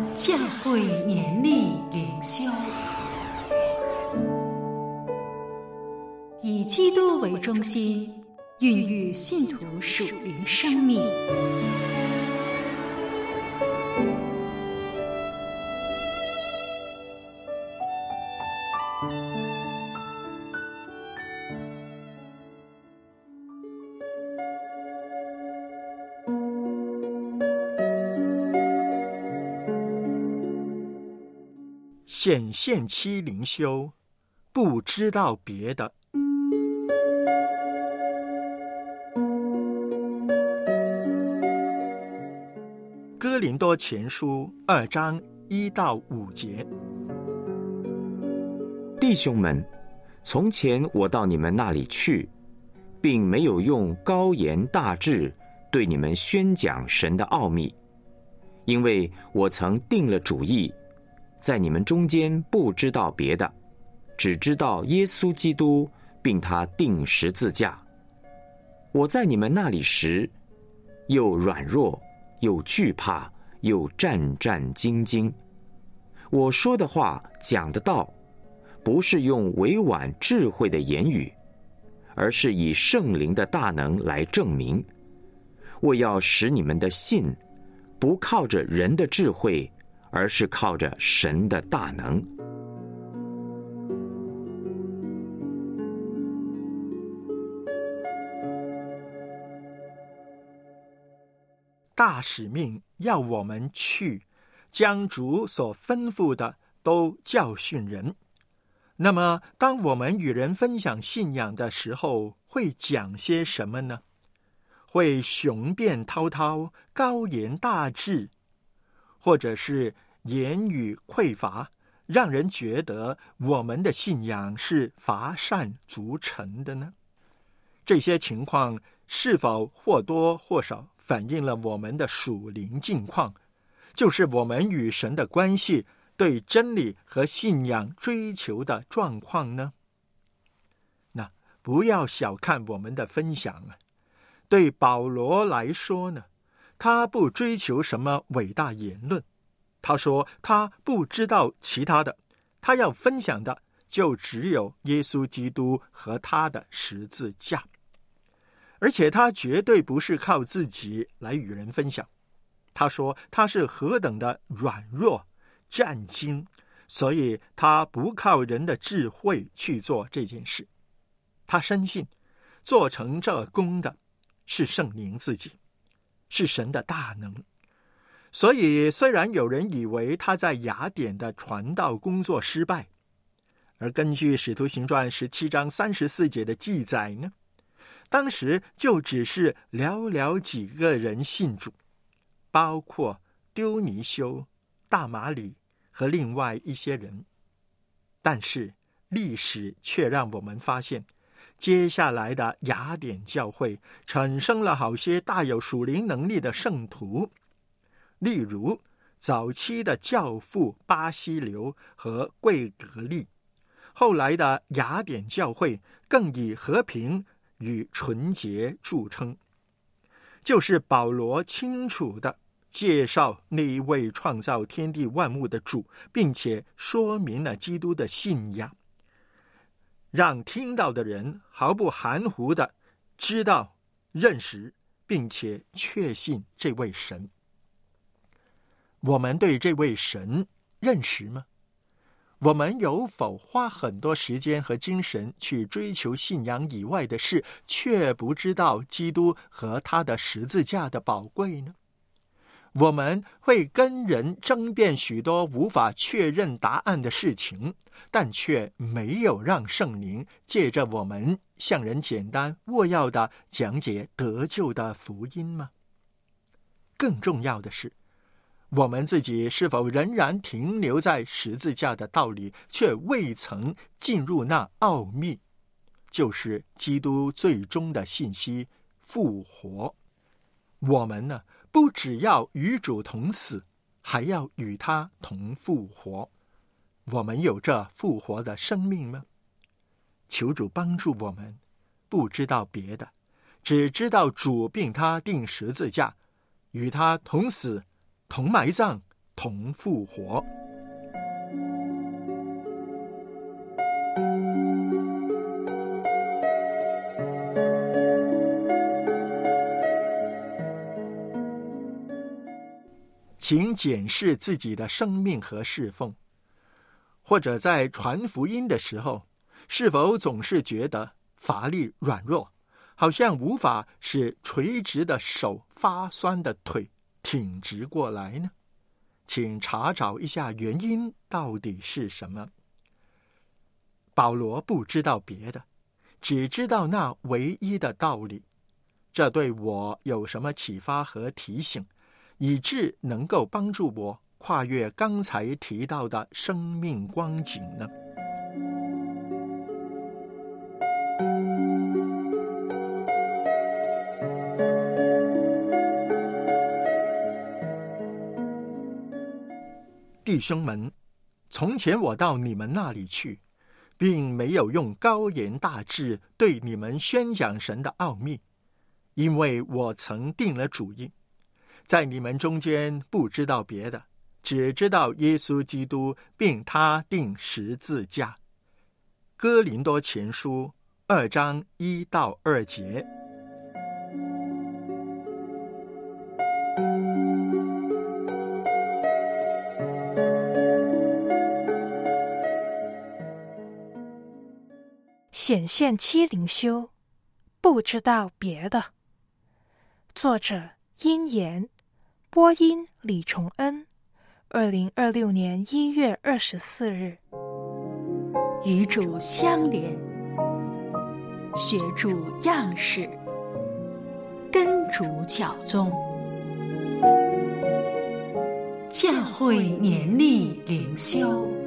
教会年历灵修，以基督为中心，孕育信徒属灵生命。 显现期灵修，不知道别的。哥林多前书2章1到5节。 弟兄们，从前我到你们那里去，并没有用高言大志对你们宣讲神的奥秘，因为我曾定了主意，在你们中间不知道别的，只知道耶稣基督，并他钉十字架。我在你们那里时，又软弱，又惧怕，又战战兢兢。我说的话，讲的道，不是用委婉智慧的言语，而是以圣灵的大能来证明。我要使你们的信，不靠着人的智慧，而是靠着神的大能。 大使命要我们去，将主所吩咐的都教训人。那么，当我们与人分享信仰的时候，会讲些什么呢？会雄辩滔滔、高言大志，或者是言语匮乏，让人觉得我们的信仰是乏善足陈的呢？这些情况是否或多或少反映了我们的属灵境况，就是我们与神的关系，对真理和信仰追求的状况呢？那不要小看我们的分享啊！对保罗来说呢，他不追求什么伟大言论，他说他不知道其他的，他要分享的就只有耶稣基督和他的十字架。而且他绝对不是靠自己来与人分享，他说他是何等的软弱战兢，所以他不靠人的智慧去做这件事。他深信做成这功的是圣灵自己，是神的大能。所以虽然有人以为他在雅典的传道工作失败，而根据使徒行传17章34节的记载呢，当时就只是寥寥几个人信主，包括丢尼修、大马里和另外一些人。但是历史却让我们发现，接下来的雅典教会产生了好些大有属灵能力的圣徒，例如早期的教父巴西流和贵格利，后来的雅典教会更以和平与纯洁著称。就是保罗清楚地介绍那一位创造天地万物的主，并且说明了基督的信仰，让听到的人毫不含糊地知道、认识，并且确信这位神。我们对这位神认识吗？我们有否花很多时间和精神去追求信仰以外的事，却不知道基督和他的十字架的宝贵呢？我们会跟人争辩许多无法确认答案的事情，但却没有让圣灵借着我们向人简单扼要地讲解得救的福音吗？更重要的是，我们自己是否仍然停留在十字架的道理，却未曾进入那奥秘，就是基督最终的信息——复活。我们呢，不只要与主同死，还要与他同复活。我们有这复活的生命吗？求主帮助我们，不知道别的，只知道主并他钉十字架，与他同死、同埋葬、 同复活。请检视自己的生命和侍奉，或者在传福音的时候，是否总是觉得乏力软弱，好像无法使垂直的手、发酸的腿挺直过来呢？请查找一下原因到底是什么。保罗不知道别的，只知道那唯一的道理。这对我有什么启发和提醒，以致能够帮助我跨越刚才提到的生命光景呢？弟兄们，从前我到你们那里去，并没有用高言大志对你们宣讲神的奥秘，因为我曾定了主意，在你们中间不知道别的，只知道耶稣基督并他钉十字架。哥林多前书2章1到2节。 显现期灵修，不知道别的。作者殷言，播音李崇恩。2026年1月24日。 与主相连，学主样式，跟主脚踪。教会年历灵修。